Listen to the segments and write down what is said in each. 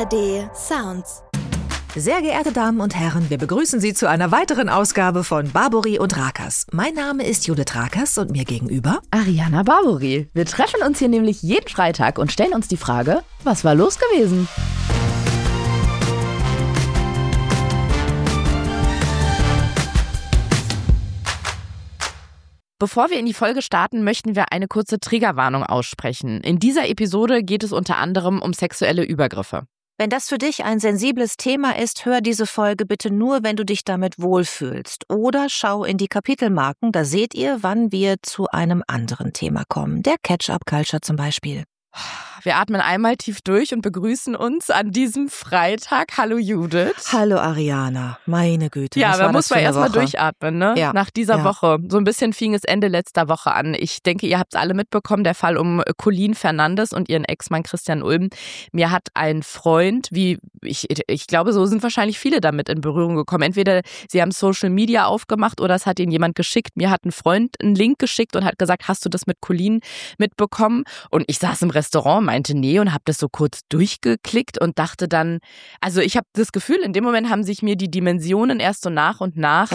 ARD Sounds. Sehr geehrte Damen und Herren, wir begrüßen Sie zu einer weiteren Ausgabe von Barbary und Rakers. Mein Name ist Judith Rakers und mir gegenüber Ariana Barbary. Wir treffen uns hier nämlich jeden Freitag und stellen uns die Frage, was war los gewesen? Bevor wir in die Folge starten, möchten wir eine kurze Triggerwarnung aussprechen. In dieser Episode geht es unter anderem um sexuelle Übergriffe. Wenn das für dich ein sensibles Thema ist, hör diese Folge bitte nur, wenn du dich damit wohlfühlst. Oder schau in die Kapitelmarken, da seht ihr, wann wir zu einem anderen Thema kommen. Der Catch-up-Culture zum Beispiel. Wir atmen einmal tief durch und begrüßen uns an diesem Freitag. Hallo Judith. Hallo Ariana, meine Güte. Ja, da muss man erstmal durchatmen, ne? Ja. Nach dieser Woche. So ein bisschen fing es Ende letzter Woche an. Ich denke, ihr habt es alle mitbekommen, der Fall um Colleen Fernandes und ihren Ex-Mann Christian Ulm. Mir hat ein Freund, ich glaube, so sind wahrscheinlich viele damit in Berührung gekommen. Entweder sie haben Social Media aufgemacht oder es hat ihnen jemand geschickt. Mir hat ein Freund einen Link geschickt und hat gesagt, hast du das mit Colleen mitbekommen? Und ich saß im Restaurant, meinte nee und habe das so kurz durchgeklickt und dachte dann, also ich habe das Gefühl, in dem Moment haben sich mir die Dimensionen erst so nach und nach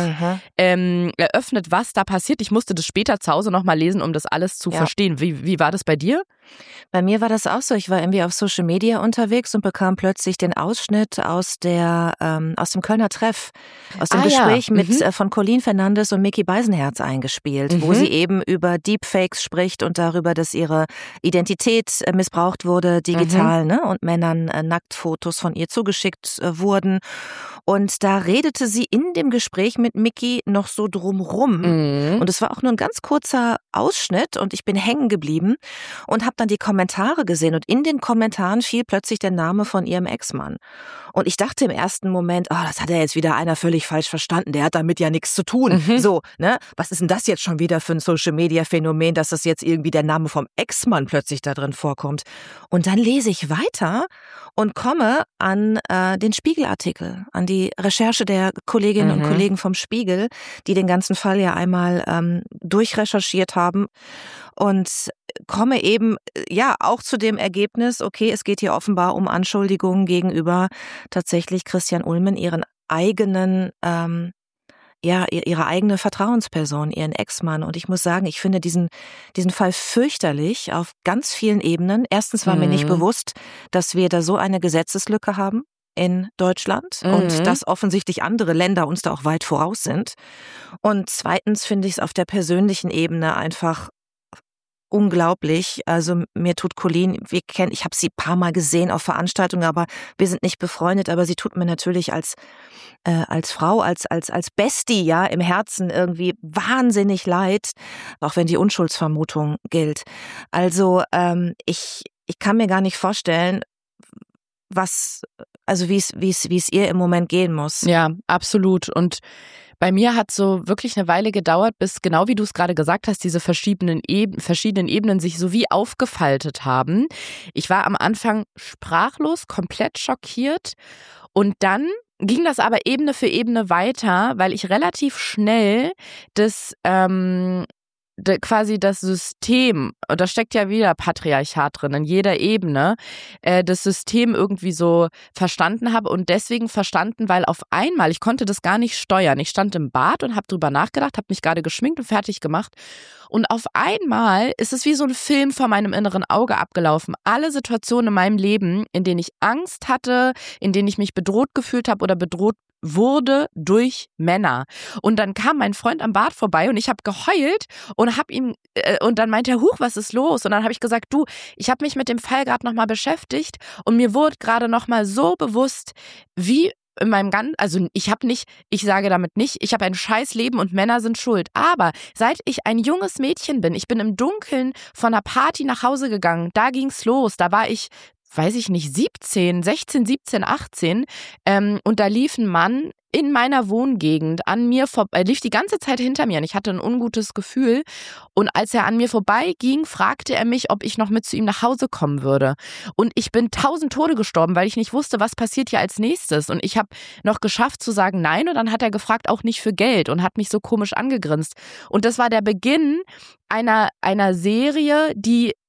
eröffnet, was da passiert. Ich musste das später zu Hause nochmal lesen, um das alles zu verstehen. Wie war das bei dir? Bei mir war das auch so. Ich war irgendwie auf Social Media unterwegs und bekam plötzlich den Ausschnitt aus dem Kölner Treff, aus dem Gespräch von Colleen Fernandes und Micky Beisenherz eingespielt, wo sie eben über Deepfakes spricht und darüber, dass ihre Identität missbraucht wurde, digital, ne? Und Männern Nacktfotos von ihr zugeschickt wurden. Und da redete sie in dem Gespräch mit Micky noch so drumrum. Und es war auch nur ein ganz kurzer Ausschnitt und ich bin hängen geblieben und habe dann die Kommentare gesehen und in den Kommentaren fiel plötzlich der Name von ihrem Ex-Mann. Und ich dachte im ersten Moment, das hat ja jetzt wieder einer völlig falsch verstanden, der hat damit ja nichts zu tun. So, ne? Was ist denn das jetzt schon wieder für ein Social-Media-Phänomen, dass das jetzt irgendwie der Name vom Ex-Mann plötzlich da drin vorkommt? Und dann lese ich weiter und komme an den Spiegelartikel, an die Recherche der Kolleginnen und Kollegen vom Spiegel, die den ganzen Fall ja einmal durchrecherchiert haben und komme eben auch zu dem Ergebnis, okay, es geht hier offenbar um Anschuldigungen gegenüber tatsächlich Christian Ulmen, ihren eigenen ihre eigene Vertrauensperson, ihren Ex-Mann. Und ich muss sagen, ich finde diesen Fall fürchterlich auf ganz vielen Ebenen. Erstens war mir nicht bewusst, dass wir da so eine Gesetzeslücke haben in Deutschland und dass offensichtlich andere Länder uns da auch weit voraus sind. Und zweitens finde ich es auf der persönlichen Ebene einfach unglaublich. Also mir tut Colleen, ich habe sie ein paar Mal gesehen auf Veranstaltungen, aber wir sind nicht befreundet, aber sie tut mir natürlich als Frau, als Bestie im Herzen irgendwie wahnsinnig leid, auch wenn die Unschuldsvermutung gilt. Also ich kann mir gar nicht vorstellen, wie es ihr im Moment gehen muss. Ja, absolut. Und bei mir hat so wirklich eine Weile gedauert, bis, genau wie du es gerade gesagt hast, diese verschiedenen Ebenen sich so wie aufgefaltet haben. Ich war am Anfang sprachlos, komplett schockiert und dann ging das aber Ebene für Ebene weiter, weil ich relativ schnell quasi das System, und da steckt ja wieder Patriarchat drin, in jeder Ebene, das System irgendwie so verstanden habe und deswegen verstanden, weil auf einmal, ich konnte das gar nicht steuern. Ich stand im Bad und habe drüber nachgedacht, habe mich gerade geschminkt und fertig gemacht und auf einmal ist es wie so ein Film vor meinem inneren Auge abgelaufen. Alle Situationen in meinem Leben, in denen ich Angst hatte, in denen ich mich bedroht gefühlt habe oder bedroht wurde durch Männer. Und dann kam mein Freund am Bad vorbei und ich habe geheult und habe ihm und dann meinte er, huch, was ist los? Und dann habe ich gesagt, du, ich habe mich mit dem Fall gerade nochmal beschäftigt und mir wurde gerade nochmal so bewusst, wie in meinem ganzen, also ich sage damit nicht, ich habe ein scheiß Leben und Männer sind schuld. Aber seit ich ein junges Mädchen bin, ich bin im Dunkeln von einer Party nach Hause gegangen, da ging's los, da war ich, weiß ich nicht, 16, 18 und da lief ein Mann in meiner Wohngegend an mir vorbei, er lief die ganze Zeit hinter mir und ich hatte ein ungutes Gefühl und als er an mir vorbeiging, fragte er mich, ob ich noch mit zu ihm nach Hause kommen würde und ich bin 1000 Tode gestorben, weil ich nicht wusste, was passiert hier als nächstes und ich habe noch geschafft zu sagen nein und dann hat er gefragt, auch nicht für Geld und hat mich so komisch angegrinst und das war der Beginn einer Serie, die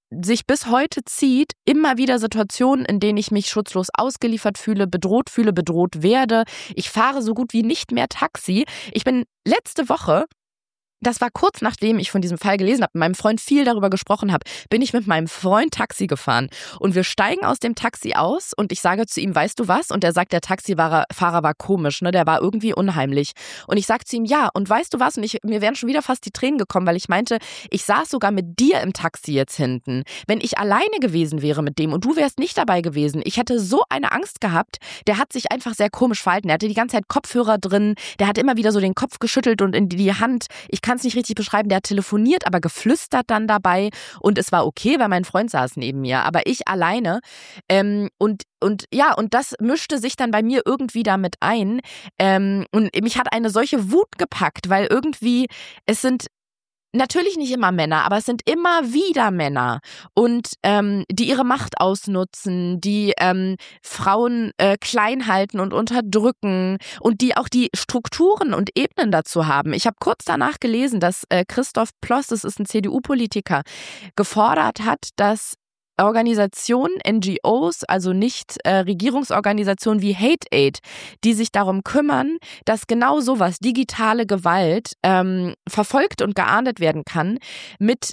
sich bis heute zieht, immer wieder Situationen, in denen ich mich schutzlos ausgeliefert fühle, bedroht werde. Ich fahre so gut wie nicht mehr Taxi. Ich bin letzte Woche, das war kurz nachdem ich von diesem Fall gelesen habe, mit meinem Freund viel darüber gesprochen habe, bin ich mit meinem Freund Taxi gefahren. Und wir steigen aus dem Taxi aus und ich sage zu ihm, weißt du was? Und er sagt, der Taxifahrer war komisch, ne? Der war irgendwie unheimlich. Und ich sage zu ihm, ja, und weißt du was? Und mir wären schon wieder fast die Tränen gekommen, weil ich meinte, ich saß sogar mit dir im Taxi jetzt hinten. Wenn ich alleine gewesen wäre mit dem und du wärst nicht dabei gewesen, ich hätte so eine Angst gehabt, der hat sich einfach sehr komisch verhalten. Er hatte die ganze Zeit Kopfhörer drin, der hat immer wieder so den Kopf geschüttelt und in die Hand, ich kann es nicht richtig beschreiben, der hat telefoniert, aber geflüstert dann dabei und es war okay, weil mein Freund saß neben mir, aber ich alleine und das mischte sich dann bei mir irgendwie damit ein und mich hat eine solche Wut gepackt, weil irgendwie es sind natürlich nicht immer Männer, aber es sind immer wieder Männer und die ihre Macht ausnutzen, die Frauen klein halten und unterdrücken und die auch die Strukturen und Ebenen dazu haben. Ich habe kurz danach gelesen, dass Christoph Ploss, das ist ein CDU-Politiker, gefordert hat, dass Organisationen, NGOs, also nicht Regierungsorganisationen wie Hate Aid, die sich darum kümmern, dass genau sowas, digitale Gewalt, verfolgt und geahndet werden kann mit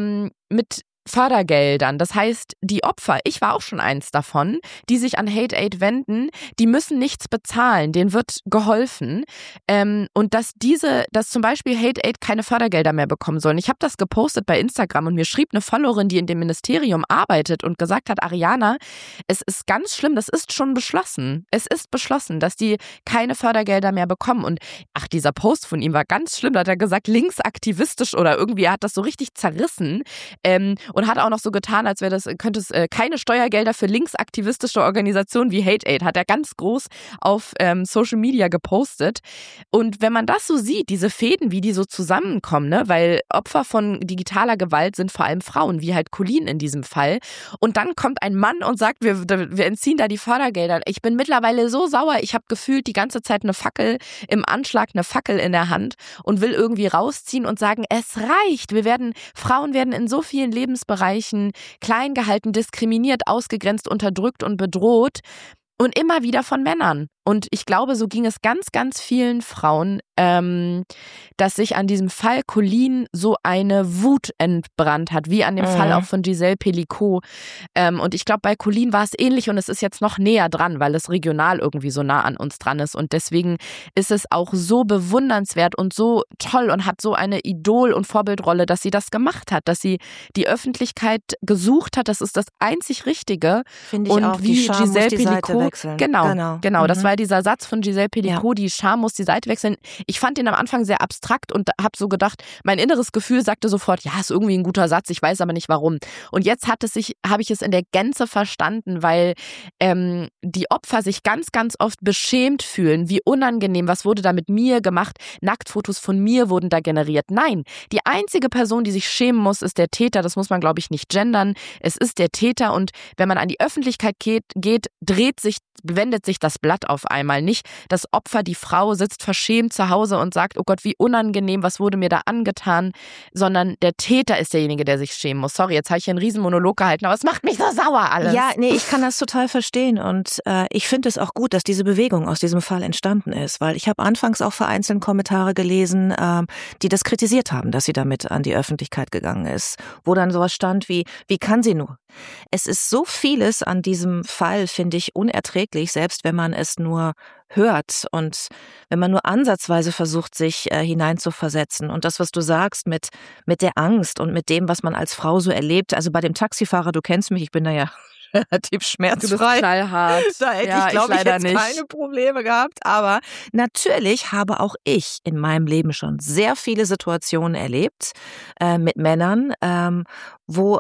Fördergeldern. Das heißt, die Opfer, ich war auch schon eins davon, die sich an Hate Aid wenden, die müssen nichts bezahlen, denen wird geholfen. Und dass zum Beispiel Hate Aid keine Fördergelder mehr bekommen sollen. Ich habe das gepostet bei Instagram und mir schrieb eine Followerin, die in dem Ministerium arbeitet und gesagt hat, Ariana, es ist ganz schlimm, das ist schon beschlossen. Es ist beschlossen, dass die keine Fördergelder mehr bekommen. Und dieser Post von ihm war ganz schlimm, da hat er gesagt, linksaktivistisch oder irgendwie, er hat das so richtig zerrissen. Und hat auch noch so getan, als könnte es keine Steuergelder für linksaktivistische Organisationen wie Hate Aid, hat er ganz groß auf Social Media gepostet. Und wenn man das so sieht, diese Fäden, wie die so zusammenkommen, ne, weil Opfer von digitaler Gewalt sind vor allem Frauen, wie halt Colleen in diesem Fall. Und dann kommt ein Mann und sagt, wir entziehen da die Fördergelder. Ich bin mittlerweile so sauer, ich habe gefühlt die ganze Zeit eine Fackel im Anschlag, eine Fackel in der Hand und will irgendwie rausziehen und sagen, es reicht. Frauen werden in so vielen Lebensbereichen klein gehalten, diskriminiert, ausgegrenzt, unterdrückt und bedroht und immer wieder von Männern. Und ich glaube, so ging es ganz, ganz vielen Frauen, dass sich an diesem Fall Colleen so eine Wut entbrannt hat, wie an dem Fall auch von Giselle Pelicot. Und ich glaube, bei Colleen war es ähnlich und es ist jetzt noch näher dran, weil es regional irgendwie so nah an uns dran ist. Und deswegen ist es auch so bewundernswert und so toll und hat so eine Idol- und Vorbildrolle, dass sie das gemacht hat, dass sie die Öffentlichkeit gesucht hat. Das ist das einzig Richtige. Finde ich und auch, wie die Scham Giselle muss die Pelicot, Seite wechseln. Genau. Das war dieser Satz von Giselle Pelicot, die Scham muss die Seite wechseln. Ich fand den am Anfang sehr abstrakt und habe so gedacht, mein inneres Gefühl sagte sofort, ja, ist irgendwie ein guter Satz, ich weiß aber nicht warum. Und jetzt habe ich es in der Gänze verstanden, weil die Opfer sich ganz, ganz oft beschämt fühlen, wie unangenehm, was wurde da mit mir gemacht, Nacktfotos von mir wurden da generiert. Nein, die einzige Person, die sich schämen muss, ist der Täter, das muss man, glaube ich, nicht gendern. Es ist der Täter und wenn man an die Öffentlichkeit geht, wendet sich das Blatt auf einmal. Nicht das Opfer, die Frau sitzt verschämt zu Hause und sagt, oh Gott, wie unangenehm, was wurde mir da angetan, sondern der Täter ist derjenige, der sich schämen muss. Sorry, jetzt habe ich hier einen riesen Monolog gehalten, aber es macht mich so sauer alles. Ja, nee, ich kann das total verstehen und ich finde es auch gut, dass diese Bewegung aus diesem Fall entstanden ist, weil ich habe anfangs auch vereinzelt Kommentare gelesen, die das kritisiert haben, dass sie damit an die Öffentlichkeit gegangen ist, wo dann sowas stand wie kann sie nur? Es ist so vieles an diesem Fall, finde ich, unerträglich, selbst wenn man es nur hört und wenn man nur ansatzweise versucht, sich hineinzuversetzen. Und das, was du sagst mit der Angst und mit dem, was man als Frau so erlebt, also bei dem Taxifahrer, du kennst mich, ich bin da ja relativ schmerzfrei. Du bist knallhart. Da hätte ich, glaube ich, jetzt keine Probleme gehabt. Aber natürlich habe auch ich in meinem Leben schon sehr viele Situationen erlebt mit Männern, wo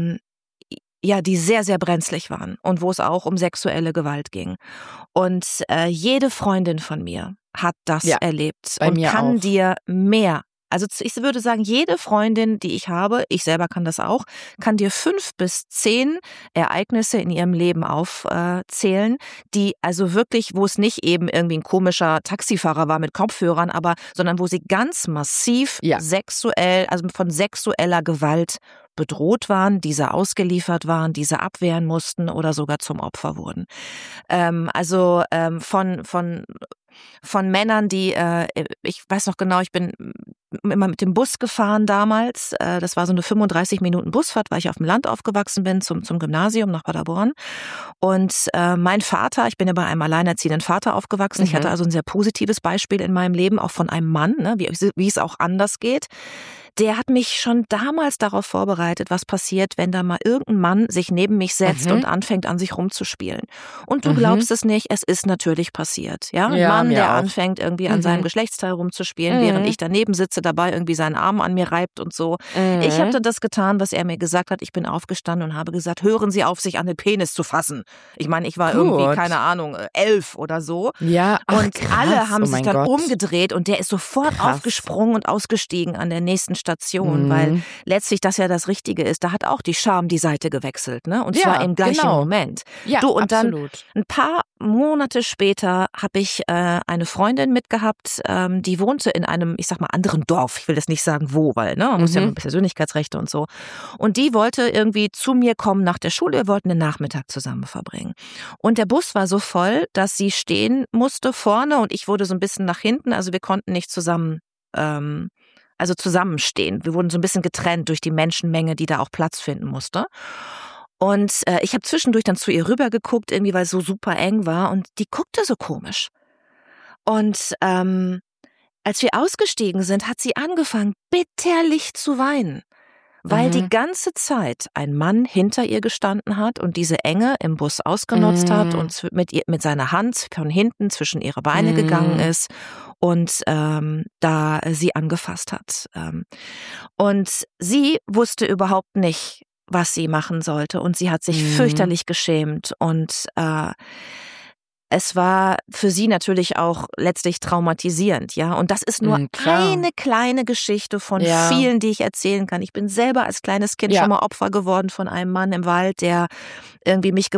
die sehr, sehr brenzlig waren und wo es auch um sexuelle Gewalt ging. Und jede Freundin von mir hat das erlebt und kann dir mehr Also ich würde sagen, jede Freundin, die ich habe, ich selber kann das auch, kann dir 5 bis 10 Ereignisse in ihrem Leben aufzählen, die also wirklich, wo es nicht eben irgendwie ein komischer Taxifahrer war mit Kopfhörern, sondern wo sie ganz massiv sexuell, also von sexueller Gewalt bedroht waren, diese ausgeliefert waren, diese abwehren mussten oder sogar zum Opfer wurden. Von Männern, die, ich weiß noch genau, ich bin immer mit dem Bus gefahren damals. Das war so eine 35 Minuten Busfahrt, weil ich auf dem Land aufgewachsen bin, zum Gymnasium nach Paderborn. Und mein Vater, ich bin ja bei einem alleinerziehenden Vater aufgewachsen. Ich hatte also ein sehr positives Beispiel in meinem Leben, auch von einem Mann, ne, wie es auch anders geht. Der hat mich schon damals darauf vorbereitet, was passiert, wenn da mal irgendein Mann sich neben mich setzt und anfängt, an sich rumzuspielen. Und du glaubst es nicht, es ist natürlich passiert. Ja, ein Mann, der anfängt, irgendwie an seinem Geschlechtsteil rumzuspielen, während ich daneben sitze, dabei irgendwie seinen Arm an mir reibt und so. Ich habe dann das getan, was er mir gesagt hat. Ich bin aufgestanden und habe gesagt, hören Sie auf, sich an den Penis zu fassen. Ich meine, ich war irgendwie, keine Ahnung, 11 oder so. Ja, und alle haben sich dann umgedreht und der ist sofort aufgesprungen und ausgestiegen an der nächsten Station, weil letztlich das ja das Richtige ist. Da hat auch die Scham die Seite gewechselt, ne? Und zwar im gleichen Moment. Ja, du, und absolut. Dann ein paar Monate später habe ich eine Freundin mitgehabt, die wohnte in einem, ich sag mal, anderen Dorf. Ich will das nicht sagen, wo, weil man muss ja mal Persönlichkeitsrechte und so. Und die wollte irgendwie zu mir kommen nach der Schule. Wir wollten den Nachmittag zusammen verbringen. Und der Bus war so voll, dass sie stehen musste vorne und ich wurde so ein bisschen nach hinten. Also wir konnten nicht zusammenstehen. Wir wurden so ein bisschen getrennt durch die Menschenmenge, die da auch Platz finden musste. Und ich habe zwischendurch dann zu ihr rüber geguckt, irgendwie, weil es so super eng war. Und die guckte so komisch. Und als wir ausgestiegen sind, hat sie angefangen, bitterlich zu weinen. Weil die ganze Zeit ein Mann hinter ihr gestanden hat und diese Enge im Bus ausgenutzt hat und mit seiner Hand von hinten zwischen ihre Beine gegangen ist und da sie angefasst hat. Und sie wusste überhaupt nicht, was sie machen sollte und sie hat sich fürchterlich geschämt und es war für sie natürlich auch letztlich traumatisierend, ja. Und das ist nur eine kleine Geschichte von vielen, die ich erzählen kann. Ich bin selber als kleines Kind schon mal Opfer geworden von einem Mann im Wald, der irgendwie mich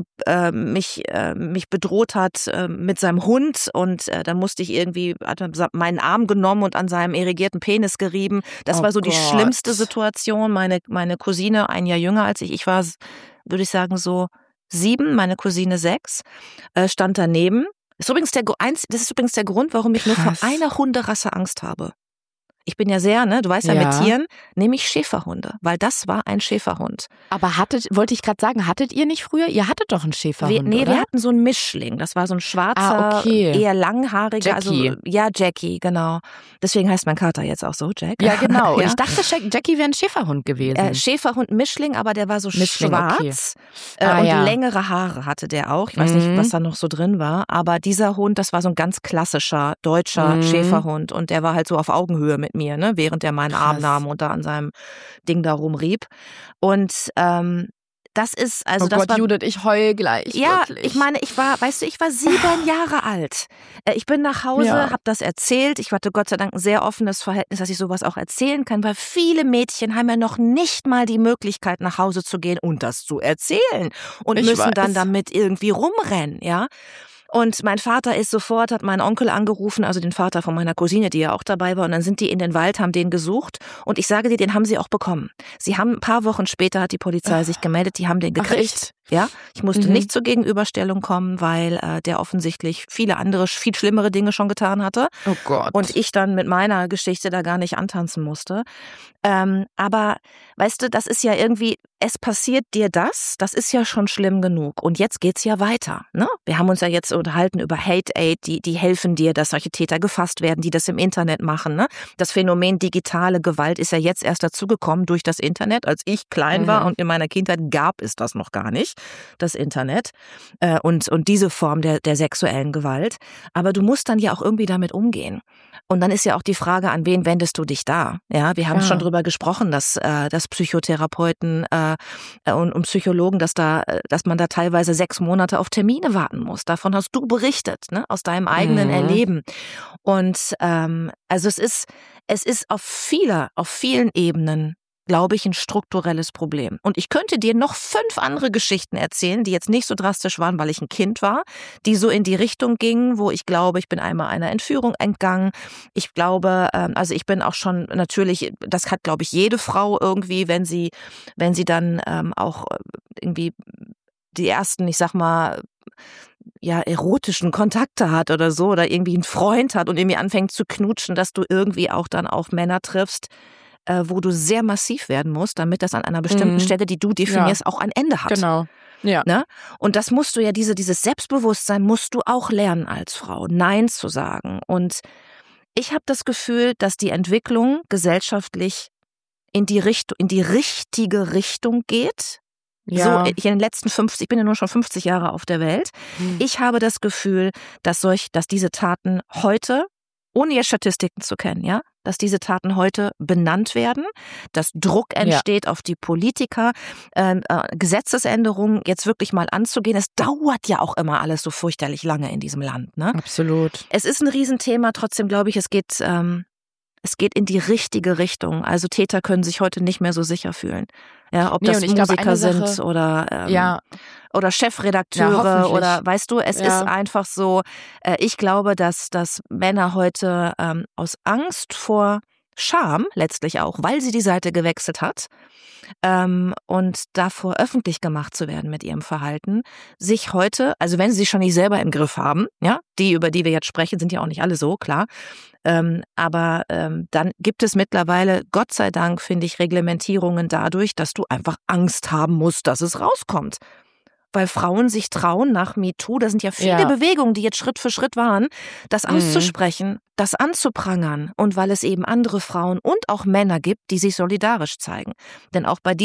bedroht hat mit seinem Hund und dann musste ich irgendwie, hat meinen Arm genommen und an seinem irrigierten Penis gerieben. Das war so die schlimmste Situation. Meine Cousine, ein Jahr jünger als ich war, würde ich sagen so 7, meine Cousine 6, stand daneben. Das ist übrigens der Grund, warum ich nur vor einer Hunderasse Angst habe. Ich bin ja sehr, ne, du weißt ja, mit Tieren, nehme ich Schäferhunde, weil das war ein Schäferhund. Aber wollte ich gerade sagen, hattet ihr nicht früher? Ihr hattet doch einen Schäferhund, oder? Wir hatten so einen Mischling. Das war so ein schwarzer, eher langhaariger. Jackie. Jackie, genau. Deswegen heißt mein Kater jetzt auch so, Jack. Ja, genau. Ich dachte, Jackie wäre ein Schäferhund gewesen. Schäferhund-Mischling, aber der war so schwarz und längere Haare hatte der auch. Ich weiß nicht, was da noch so drin war. Aber dieser Hund, das war so ein ganz klassischer deutscher Schäferhund und der war halt so auf Augenhöhe mit mir, ne, während er meinen Arm nahm und da an seinem Ding da rumrieb. Und das ist, also das war, Judith, ich heul gleich. Ja, wirklich. ich meine, ich war 7 Jahre alt. Ich bin nach Hause, habe das erzählt. Ich hatte Gott sei Dank ein sehr offenes Verhältnis, dass ich sowas auch erzählen kann, weil viele Mädchen haben ja noch nicht mal die Möglichkeit, nach Hause zu gehen und das zu erzählen und müssen dann damit irgendwie rumrennen, ja. Und mein Vater hat meinen Onkel angerufen, also den Vater von meiner Cousine, die ja auch dabei war. Und dann sind die in den Wald, haben den gesucht. Und ich sage dir, den haben sie auch bekommen. Sie haben ein paar Wochen später, hat die Polizei sich gemeldet, die haben den gekriegt. Ja, ich musste nicht zur Gegenüberstellung kommen, weil der offensichtlich viele andere, viel schlimmere Dinge schon getan hatte. Oh Gott. Und ich dann mit meiner Geschichte da gar nicht antanzen musste. Aber weißt du, das ist ja irgendwie, es passiert dir das ist ja schon schlimm genug. Und jetzt geht's ja weiter. Ne? Wir haben uns ja jetzt unterhalten über Hate Aid, die helfen dir, dass solche Täter gefasst werden, die das im Internet machen. Ne? Das Phänomen digitale Gewalt ist ja jetzt erst dazugekommen durch das Internet. Als ich klein war und in meiner Kindheit gab es das noch gar nicht, das Internet und diese Form der sexuellen Gewalt. Aber du musst dann ja auch irgendwie damit umgehen. Und dann ist ja auch die Frage, an wen wendest du dich da? Ja, wir haben schon drüber gesprochen, dass Psychotherapeuten und Psychologen, dass man da teilweise 6 Monate auf Termine warten muss. Davon hast du berichtet, ne, aus deinem eigenen Erleben. Und also es es ist auf vielen Ebenen, glaube ich, ein strukturelles Problem. Und ich könnte dir noch 5 andere Geschichten erzählen, die jetzt nicht so drastisch waren, weil ich ein Kind war, die so in die Richtung gingen, wo ich glaube, ich bin einmal einer Entführung entgangen. Ich glaube, also ich bin auch schon natürlich, das hat, glaube ich, jede Frau irgendwie, wenn sie dann auch irgendwie die ersten, ich sag mal, ja, erotischen Kontakte hat oder so, oder irgendwie einen Freund hat und irgendwie anfängt zu knutschen, dass du irgendwie auch dann auf Männer triffst, wo du sehr massiv werden musst, damit das an einer bestimmten Stelle, die du definierst, auch ein Ende hat. Genau. Ja. Ne? Und das musst du ja, dieses Selbstbewusstsein musst du auch lernen als Frau, Nein zu sagen. Und ich habe das Gefühl, dass die Entwicklung gesellschaftlich in die richtige Richtung geht. Ja. So in den letzten 50, ich bin ja nur schon 50 Jahre auf der Welt. Ich habe das Gefühl, dass diese Taten heute, ohne jetzt Statistiken zu kennen, ja, dass diese Taten heute benannt werden, dass Druck entsteht auf die Politiker, Gesetzesänderungen jetzt wirklich mal anzugehen. Es dauert ja auch immer alles so furchterlich lange in diesem Land, ne? Absolut. Es ist ein Riesenthema, trotzdem glaube ich, es geht in die richtige Richtung. Also Täter können sich heute nicht mehr so sicher fühlen. Ja, ob das Musiker sind oder Chefredakteure oder weißt du, es ist einfach so, ich glaube, dass Männer heute aus Angst vor Scham letztlich auch, weil sie die Seite gewechselt hat und davor öffentlich gemacht zu werden mit ihrem Verhalten, sich heute, also wenn sie sich schon nicht selber im Griff haben, ja, die, über die wir jetzt sprechen, sind ja auch nicht alle so, klar, aber dann gibt es mittlerweile, Gott sei Dank, finde ich, Reglementierungen dadurch, dass du einfach Angst haben musst, dass es rauskommt. Weil Frauen sich trauen nach MeToo, da sind ja viele Bewegungen, die jetzt Schritt für Schritt waren, das auszusprechen, das anzuprangern und weil es eben andere Frauen und auch Männer gibt, die sich solidarisch zeigen. Denn auch bei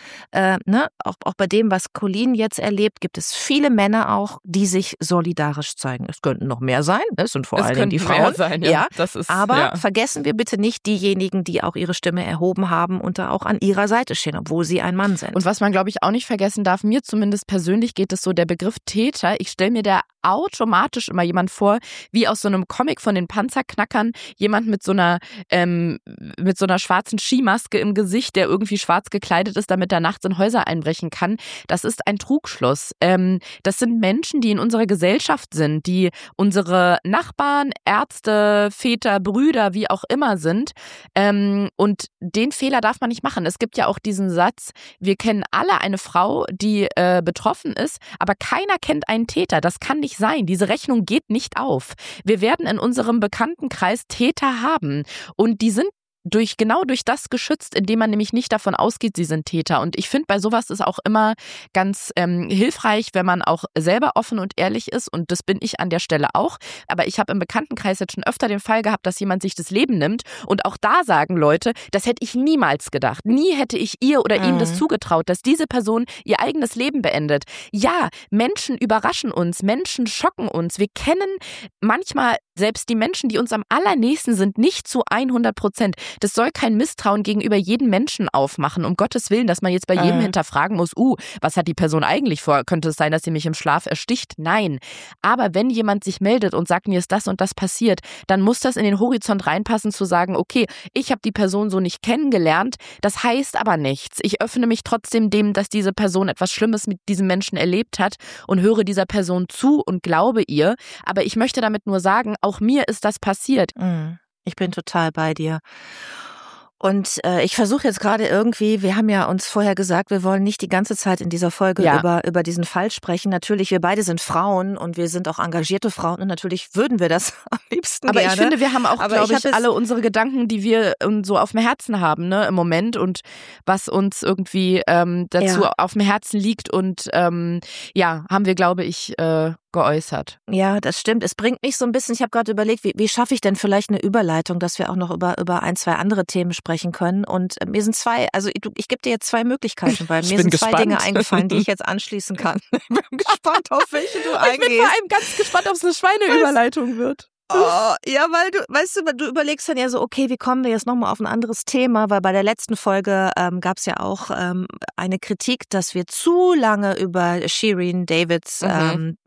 auch bei dem, was Colleen jetzt erlebt, gibt es viele Männer auch, die sich solidarisch zeigen. Es könnten noch mehr sein, es sind vor allem die Frauen. Sein, aber vergessen wir bitte nicht diejenigen, die auch ihre Stimme erhoben haben und da auch an ihrer Seite stehen, obwohl sie ein Mann sind. Und was man, glaube ich, auch nicht vergessen darf, mir zumindest persönlich geht es so, der Begriff Täter, ich stelle mir da automatisch immer jemand vor, wie aus so einem Comic von den Panzerknackern, jemand mit so einer schwarzen Skimaske im Gesicht, der irgendwie schwarz gekleidet ist, damit er nachts in Häuser einbrechen kann. Das ist ein Trugschluss. Das sind Menschen, die in unserer Gesellschaft sind, die unsere Nachbarn, Ärzte, Väter, Brüder, wie auch immer sind. Und den Fehler darf man nicht machen. Es gibt ja auch diesen Satz, wir kennen alle eine Frau, die betroffen ist, aber keiner kennt einen Täter. Das kann nicht sein. Diese Rechnung geht nicht auf. Wir werden in unserem Bekanntenkreis Täter haben und die sind genau durch das geschützt, indem man nämlich nicht davon ausgeht, sie sind Täter. Und ich finde, bei sowas ist auch immer ganz hilfreich, wenn man auch selber offen und ehrlich ist. Und das bin ich an der Stelle auch. Aber ich habe im Bekanntenkreis jetzt schon öfter den Fall gehabt, dass jemand sich das Leben nimmt. Und auch da sagen Leute, das hätte ich niemals gedacht. Nie hätte ich ihr oder ihm das zugetraut, dass diese Person ihr eigenes Leben beendet. Ja, Menschen überraschen uns, Menschen schocken uns. Wir kennen manchmal selbst die Menschen, die uns am allernächsten sind, nicht zu 100%. Das soll kein Misstrauen gegenüber jedem Menschen aufmachen, um Gottes Willen, dass man jetzt bei jedem hinterfragen muss, was hat die Person eigentlich vor? Könnte es sein, dass sie mich im Schlaf ersticht? Nein. Aber wenn jemand sich meldet und sagt, mir ist das und das passiert, dann muss das in den Horizont reinpassen, zu sagen, okay, ich habe die Person so nicht kennengelernt, das heißt aber nichts. Ich öffne mich trotzdem dem, dass diese Person etwas Schlimmes mit diesem Menschen erlebt hat und höre dieser Person zu und glaube ihr. Aber ich möchte damit nur sagen, auch mir ist das passiert. Ich bin total bei dir. Und ich versuche jetzt gerade irgendwie, wir haben ja uns vorher gesagt, wir wollen nicht die ganze Zeit in dieser Folge über diesen Fall sprechen. Natürlich, wir beide sind Frauen und wir sind auch engagierte Frauen und natürlich würden wir das am liebsten aber gerne. Aber ich finde, wir haben auch, glaube ich, alle unsere Gedanken, die wir so auf dem Herzen haben, ne, im Moment und was uns irgendwie dazu auf dem Herzen liegt und haben wir, glaube ich, geäußert. Ja, das stimmt. Es bringt mich so ein bisschen, ich habe gerade überlegt, wie schaffe ich denn vielleicht eine Überleitung, dass wir auch noch über ein, zwei andere Themen sprechen können. Und mir sind ich gebe dir jetzt 2 Möglichkeiten, weil mir sind gespannt. 2 Dinge eingefallen, die ich jetzt anschließen kann. Ich bin gespannt, auf welche du eingehst. Ich bin vor allem ganz gespannt, ob es eine Schweineüberleitung wird. Ja, weil du überlegst dann ja so, okay, wie kommen wir jetzt nochmal auf ein anderes Thema, weil bei der letzten Folge gab es ja auch eine Kritik, dass wir zu lange über Shirin Davids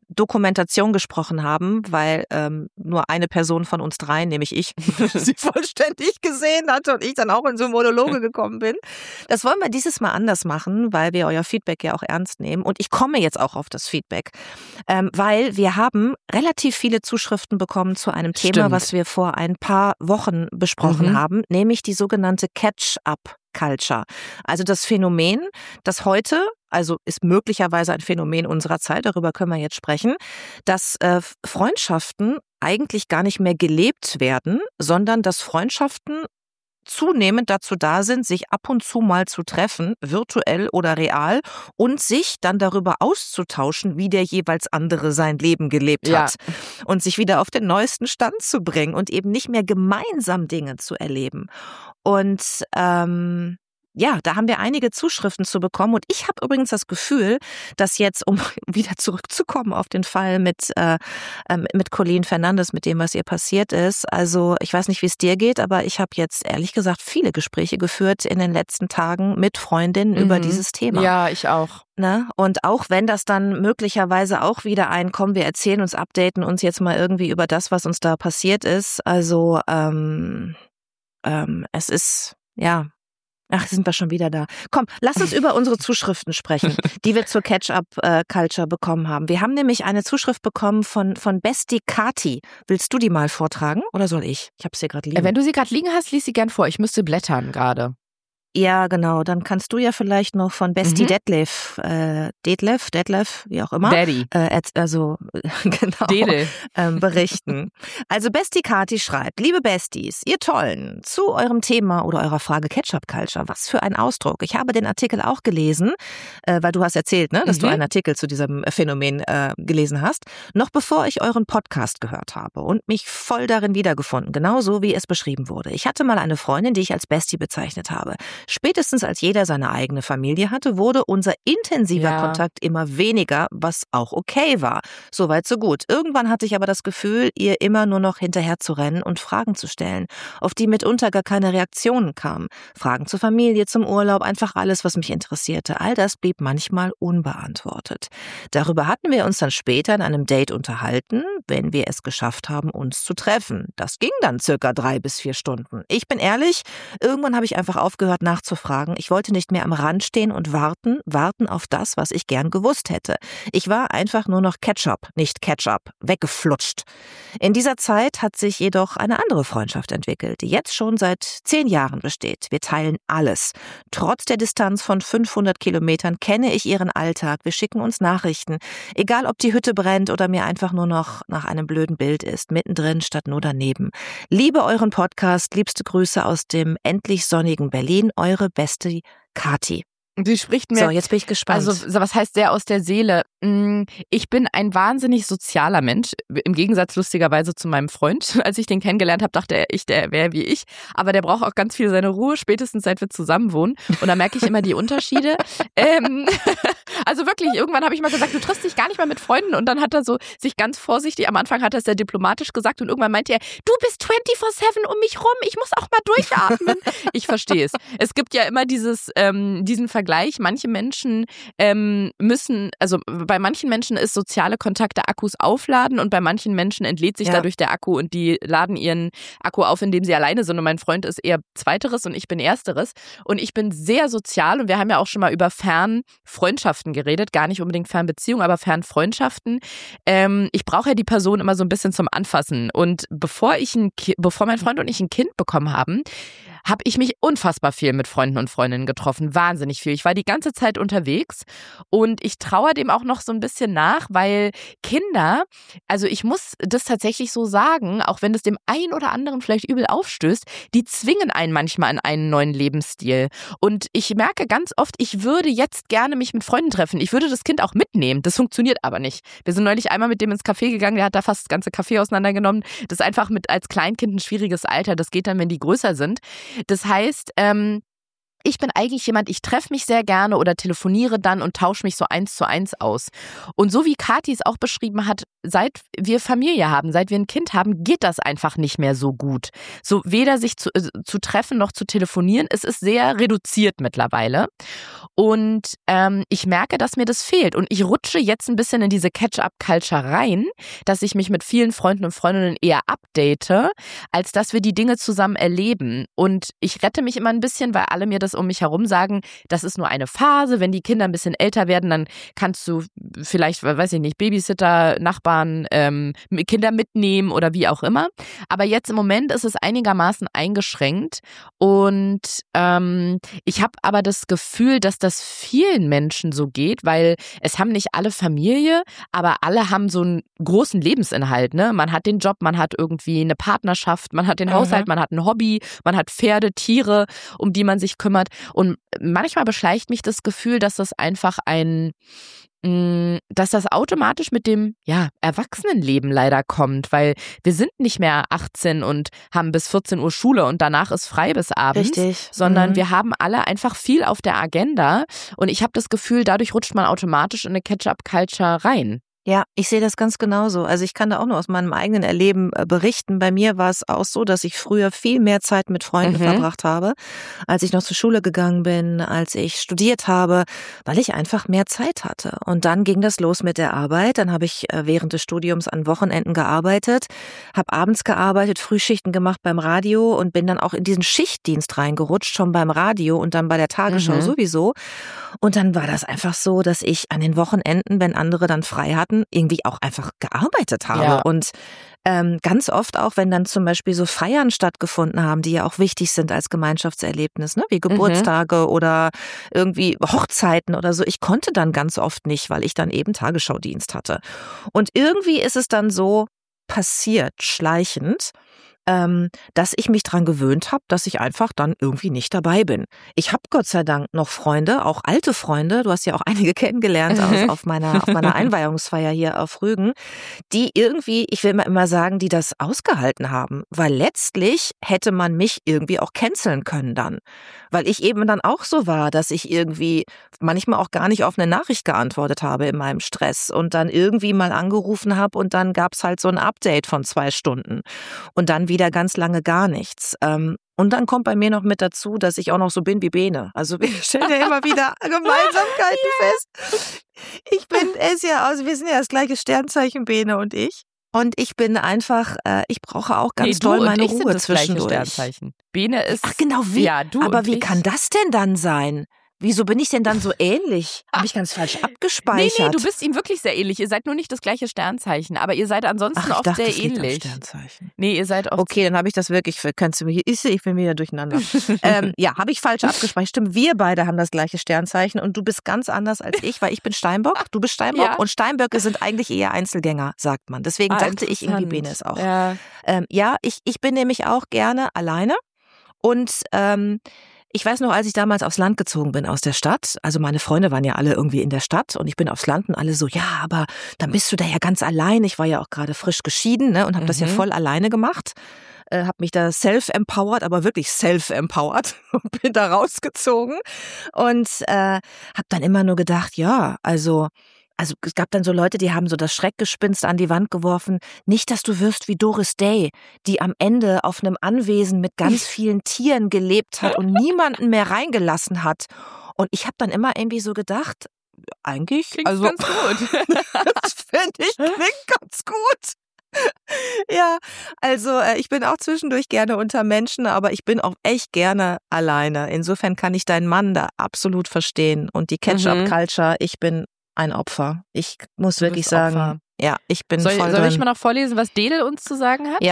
Dokumentation gesprochen haben, weil nur eine Person von uns dreien, nämlich ich, sie vollständig gesehen hatte und ich dann auch in so Monologe gekommen bin. Das wollen wir dieses Mal anders machen, weil wir euer Feedback ja auch ernst nehmen. Und ich komme jetzt auch auf das Feedback, weil wir haben relativ viele Zuschriften bekommen zu einem Thema, was wir vor ein paar Wochen besprochen haben, nämlich die sogenannte Catch-up-Culture. Also das Phänomen, das heute, also ist möglicherweise ein Phänomen unserer Zeit, darüber können wir jetzt sprechen, dass Freundschaften eigentlich gar nicht mehr gelebt werden, sondern dass Freundschaften zunehmend dazu da sind, sich ab und zu mal zu treffen, virtuell oder real, und sich dann darüber auszutauschen, wie der jeweils andere sein Leben gelebt hat. Und sich wieder auf den neuesten Stand zu bringen und eben nicht mehr gemeinsam Dinge zu erleben. Und da haben wir einige Zuschriften zu bekommen. Und ich habe übrigens das Gefühl, dass jetzt, um wieder zurückzukommen auf den Fall mit Colleen Fernandes, mit dem, was ihr passiert ist. Also ich weiß nicht, wie es dir geht, aber ich habe jetzt ehrlich gesagt viele Gespräche geführt in den letzten Tagen mit Freundinnen über dieses Thema. Ja, ich auch. Ne? Und auch wenn das dann möglicherweise auch wieder kommen, wir erzählen uns, updaten uns jetzt mal irgendwie über das, was uns da passiert ist. Also es ist, Ach, sind wir schon wieder da. Komm, lass uns über unsere Zuschriften sprechen, die wir zur Catch-up-Culture bekommen haben. Wir haben nämlich eine Zuschrift bekommen von Bestie Kati. Willst du die mal vortragen oder soll ich? Ich habe sie gerade liegen. Wenn du sie gerade liegen hast, lies sie gern vor. Ich müsste blättern gerade. Ja, genau. Dann kannst du ja vielleicht noch von Bestie Detlef, wie auch immer. Daddy. Genau. Berichten. Also Bestie Kati schreibt: Liebe Besties, ihr Tollen, zu eurem Thema oder eurer Frage Catch-up-Culture. Was für ein Ausdruck. Ich habe den Artikel auch gelesen, weil du hast erzählt, ne, dass du einen Artikel zu diesem Phänomen gelesen hast, noch bevor ich euren Podcast gehört habe und mich voll darin wiedergefunden, genauso wie es beschrieben wurde. Ich hatte mal eine Freundin, die ich als Bestie bezeichnet habe. Spätestens als jeder seine eigene Familie hatte, wurde unser intensiver Kontakt immer weniger, was auch okay war. Soweit so gut. Irgendwann hatte ich aber das Gefühl, ihr immer nur noch hinterher zu rennen und Fragen zu stellen, auf die mitunter gar keine Reaktionen kamen. Fragen zur Familie, zum Urlaub, einfach alles, was mich interessierte. All das blieb manchmal unbeantwortet. Darüber hatten wir uns dann später in einem Date unterhalten, wenn wir es geschafft haben, uns zu treffen. Das ging dann circa 3 bis 4 Stunden. Ich bin ehrlich, irgendwann habe ich einfach aufgehört nachzufragen. Ich wollte nicht mehr am Rand stehen und warten auf das, was ich gern gewusst hätte. Ich war einfach nur noch Ketchup, nicht Catch-up, weggeflutscht. In dieser Zeit hat sich jedoch eine andere Freundschaft entwickelt, die jetzt schon seit 10 Jahren besteht. Wir teilen alles. Trotz der Distanz von 500 Kilometern kenne ich ihren Alltag. Wir schicken uns Nachrichten. Egal, ob die Hütte brennt oder mir einfach nur noch nach einem blöden Bild ist. Mittendrin statt nur daneben. Liebe euren Podcast. Liebste Grüße aus dem endlich sonnigen Berlin. Eure Bestie Kati. Sie spricht mir. So, jetzt bin ich gespannt. Also, was heißt sehr aus der Seele? Ich bin ein wahnsinnig sozialer Mensch. Im Gegensatz lustigerweise zu meinem Freund. Als ich den kennengelernt habe, dachte ich, der wäre wie ich. Aber der braucht auch ganz viel seine Ruhe, spätestens seit wir zusammen wohnen. Und da merke ich immer die Unterschiede. Also wirklich, irgendwann habe ich mal gesagt, du triffst dich gar nicht mehr mit Freunden. Und dann hat er so sich ganz vorsichtig, am Anfang hat er es sehr diplomatisch gesagt. Und irgendwann meinte er, du bist 24/7 um mich rum. Ich muss auch mal durchatmen. Ich verstehe es. Es gibt ja immer diesen Vergleich. Manche Menschen bei manchen Menschen ist soziale Kontakte Akkus aufladen und bei manchen Menschen entlädt sich dadurch der Akku und die laden ihren Akku auf, indem sie alleine sind. Und mein Freund ist eher Zweiteres und ich bin Ersteres. Und ich bin sehr sozial und wir haben ja auch schon mal über Fernfreundschaften geredet, gar nicht unbedingt Fernbeziehungen, aber Fernfreundschaften. Ich brauche ja die Person immer so ein bisschen zum Anfassen. Und bevor mein Freund und ich ein Kind bekommen haben, habe ich mich unfassbar viel mit Freunden und Freundinnen getroffen. Wahnsinnig viel. Ich war die ganze Zeit unterwegs und ich trauere dem auch noch so ein bisschen nach, weil Kinder, also ich muss das tatsächlich so sagen, auch wenn das dem einen oder anderen vielleicht übel aufstößt, die zwingen einen manchmal in einen neuen Lebensstil. Und ich merke ganz oft, ich würde jetzt gerne mich mit Freunden treffen. Ich würde das Kind auch mitnehmen. Das funktioniert aber nicht. Wir sind neulich einmal mit dem ins Café gegangen, der hat da fast das ganze Café auseinandergenommen. Das ist einfach als Kleinkind ein schwieriges Alter. Das geht dann, wenn die größer sind. Das heißt, ich bin eigentlich jemand, ich treffe mich sehr gerne oder telefoniere dann und tausche mich so 1:1 aus. Und so wie Kathi es auch beschrieben hat, seit wir Familie haben, seit wir ein Kind haben, geht das einfach nicht mehr so gut. So weder sich zu treffen noch zu telefonieren, es ist sehr reduziert mittlerweile. Und ich merke, dass mir das fehlt. Und ich rutsche jetzt ein bisschen in diese Catch-up-Culture rein, dass ich mich mit vielen Freunden und Freundinnen eher update, als dass wir die Dinge zusammen erleben. Und ich rette mich immer ein bisschen, weil alle mir das um mich herum sagen, das ist nur eine Phase. Wenn die Kinder ein bisschen älter werden, dann kannst du vielleicht, weiß ich nicht, Babysitter, Nachbarn, Kinder mitnehmen oder wie auch immer. Aber jetzt im Moment ist es einigermaßen eingeschränkt. Und ich habe aber das Gefühl, dass das vielen Menschen so geht, weil es haben nicht alle Familie, aber alle haben so einen großen Lebensinhalt. Ne? Man hat den Job, man hat irgendwie eine Partnerschaft, man hat den Haushalt, man hat ein Hobby, man hat Pferde, Tiere, um die man sich kümmert. Und manchmal beschleicht mich das Gefühl, dass das einfach dass das automatisch mit dem Erwachsenenleben leider kommt, weil wir sind nicht mehr 18 und haben bis 14 Uhr Schule und danach ist frei bis abends, sondern wir haben alle einfach viel auf der Agenda und ich habe das Gefühl, dadurch rutscht man automatisch in eine Catch-up-Culture rein. Ja, ich sehe das ganz genauso. Also ich kann da auch nur aus meinem eigenen Erleben berichten. Bei mir war es auch so, dass ich früher viel mehr Zeit mit Freunden verbracht habe, als ich noch zur Schule gegangen bin, als ich studiert habe, weil ich einfach mehr Zeit hatte. Und dann ging das los mit der Arbeit. Dann habe ich während des Studiums an Wochenenden gearbeitet, habe abends gearbeitet, Frühschichten gemacht beim Radio und bin dann auch in diesen Schichtdienst reingerutscht, schon beim Radio und dann bei der Tagesschau sowieso. Und dann war das einfach so, dass ich an den Wochenenden, wenn andere dann frei hatten, irgendwie auch einfach gearbeitet habe. Ja. Und ganz oft auch, wenn dann zum Beispiel so Feiern stattgefunden haben, die ja auch wichtig sind als Gemeinschaftserlebnis, ne? Wie Geburtstage oder irgendwie Hochzeiten oder so. Ich konnte dann ganz oft nicht, weil ich dann eben Tagesschaudienst hatte. Und irgendwie ist es dann so passiert, schleichend, dass ich mich dran gewöhnt habe, dass ich einfach dann irgendwie nicht dabei bin. Ich habe Gott sei Dank noch Freunde, auch alte Freunde, du hast ja auch einige kennengelernt auf meiner Einweihungsfeier hier auf Rügen, die irgendwie, ich will mal immer sagen, die das ausgehalten haben, weil letztlich hätte man mich irgendwie auch canceln können dann, weil ich eben dann auch so war, dass ich irgendwie manchmal auch gar nicht auf eine Nachricht geantwortet habe in meinem Stress und dann irgendwie mal angerufen habe und dann gab's halt so ein Update von 2 Stunden und dann wieder ganz lange gar nichts. Und dann kommt bei mir noch mit dazu, dass ich auch noch so bin wie Bene. Also wir stellen ja immer wieder Gemeinsamkeiten fest. Wir sind ja das gleiche Sternzeichen, Bene und ich. Und ich bin einfach, ich brauche auch ganz doll meine Ruhe zwischendurch. Sternzeichen. Bene ist. Ach genau, wie? Ja, du aber wie ich. Kann das denn dann sein? Wieso bin ich denn dann so ähnlich? Habe ich ganz falsch abgespeichert? Nee, du bist ihm wirklich sehr ähnlich. Ihr seid nur nicht das gleiche Sternzeichen, aber ihr seid ansonsten oft sehr ähnlich. Sternzeichen. Nee, ihr seid oft. Okay, dann habe ich das wirklich, ich bin wieder durcheinander. Ja, habe ich falsch abgespeichert. Stimmt, wir beide haben das gleiche Sternzeichen und du bist ganz anders als ich, weil ich bin Steinbock, du bist Steinbock und Steinböcke sind eigentlich eher Einzelgänger, sagt man. Deswegen dachte ich irgendwie, Bene ist auch. Ja, ich bin nämlich auch gerne alleine und ich weiß noch, als ich damals aufs Land gezogen bin aus der Stadt, also meine Freunde waren ja alle irgendwie in der Stadt und ich bin aufs Land und alle so, ja, aber dann bist du da ja ganz allein. Ich war ja auch gerade frisch geschieden, ne, und habe das ja voll alleine gemacht. Habe mich da self-empowered, aber wirklich self-empowered und bin da rausgezogen und habe dann immer nur gedacht, ja, also es gab dann so Leute, die haben so das Schreckgespenst an die Wand geworfen. Nicht, dass du wirst wie Doris Day, die am Ende auf einem Anwesen mit ganz vielen Tieren gelebt hat und niemanden mehr reingelassen hat. Und ich habe dann immer irgendwie so gedacht, eigentlich, klingt ganz gut. Das finde ich, klingt ganz gut. Ja, also ich bin auch zwischendurch gerne unter Menschen, aber ich bin auch echt gerne alleine. Insofern kann ich deinen Mann da absolut verstehen. Und die Catch-up-Culture, ich bin ein Opfer. Ich muss wirklich sagen, Opfer. Ja, ich bin voll drin. Soll ich mal noch vorlesen, was Dedel uns zu sagen hat? Ja.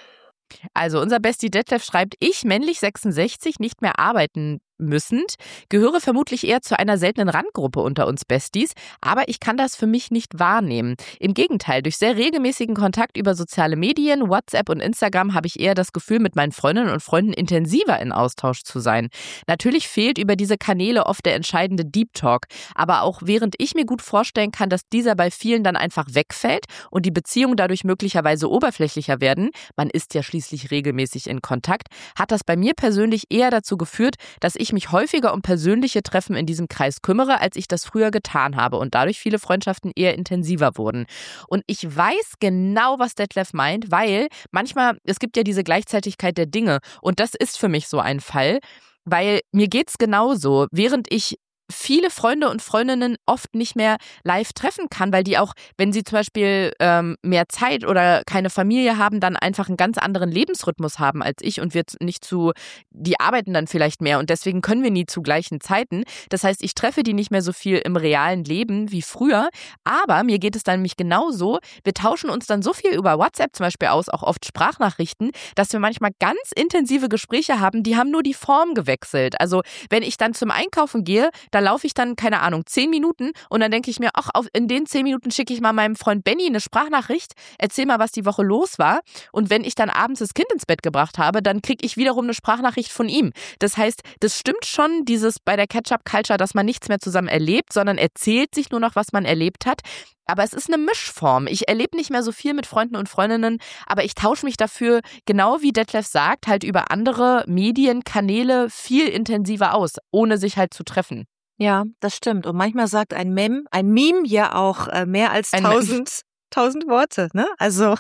Also unser Bestie Detlef schreibt, ich, männlich 66, nicht mehr arbeiten müssend, gehöre vermutlich eher zu einer seltenen Randgruppe unter uns Besties, aber ich kann das für mich nicht wahrnehmen. Im Gegenteil, durch sehr regelmäßigen Kontakt über soziale Medien, WhatsApp und Instagram habe ich eher das Gefühl, mit meinen Freundinnen und Freunden intensiver in Austausch zu sein. Natürlich fehlt über diese Kanäle oft der entscheidende Deep Talk, aber auch während ich mir gut vorstellen kann, dass dieser bei vielen dann einfach wegfällt und die Beziehungen dadurch möglicherweise oberflächlicher werden, man ist ja schließlich regelmäßig in Kontakt, hat das bei mir persönlich eher dazu geführt, dass ich ich mich häufiger um persönliche Treffen in diesem Kreis kümmere, als ich das früher getan habe und dadurch viele Freundschaften eher intensiver wurden. Und ich weiß genau, was Detlef meint, weil manchmal, es gibt ja diese Gleichzeitigkeit der Dinge und das ist für mich so ein Fall, weil mir geht's genauso, während ich viele Freunde und Freundinnen oft nicht mehr live treffen kann, weil die auch, wenn sie zum Beispiel mehr Zeit oder keine Familie haben, dann einfach einen ganz anderen Lebensrhythmus haben als ich und die arbeiten dann vielleicht mehr und deswegen können wir nie zu gleichen Zeiten. Das heißt, ich treffe die nicht mehr so viel im realen Leben wie früher, aber mir geht es dann nämlich genauso. Wir tauschen uns dann so viel über WhatsApp zum Beispiel aus, auch oft Sprachnachrichten, dass wir manchmal ganz intensive Gespräche haben, die haben nur die Form gewechselt. Also wenn ich dann zum Einkaufen gehe, da laufe ich dann, keine Ahnung, 10 Minuten und dann denke ich mir, in den 10 Minuten schicke ich mal meinem Freund Benny eine Sprachnachricht, erzähl mal, was die Woche los war und wenn ich dann abends das Kind ins Bett gebracht habe, dann kriege ich wiederum eine Sprachnachricht von ihm. Das heißt, das stimmt schon, dieses bei der Catch-up-Culture, dass man nichts mehr zusammen erlebt, sondern erzählt sich nur noch, was man erlebt hat. Aber es ist eine Mischform. Ich erlebe nicht mehr so viel mit Freunden und Freundinnen, aber ich tausche mich dafür, genau wie Detlef sagt, halt über andere Medienkanäle viel intensiver aus, ohne sich halt zu treffen. Ja, das stimmt. Und manchmal sagt ein Meme ja auch mehr als 1000 Worte, ne? Also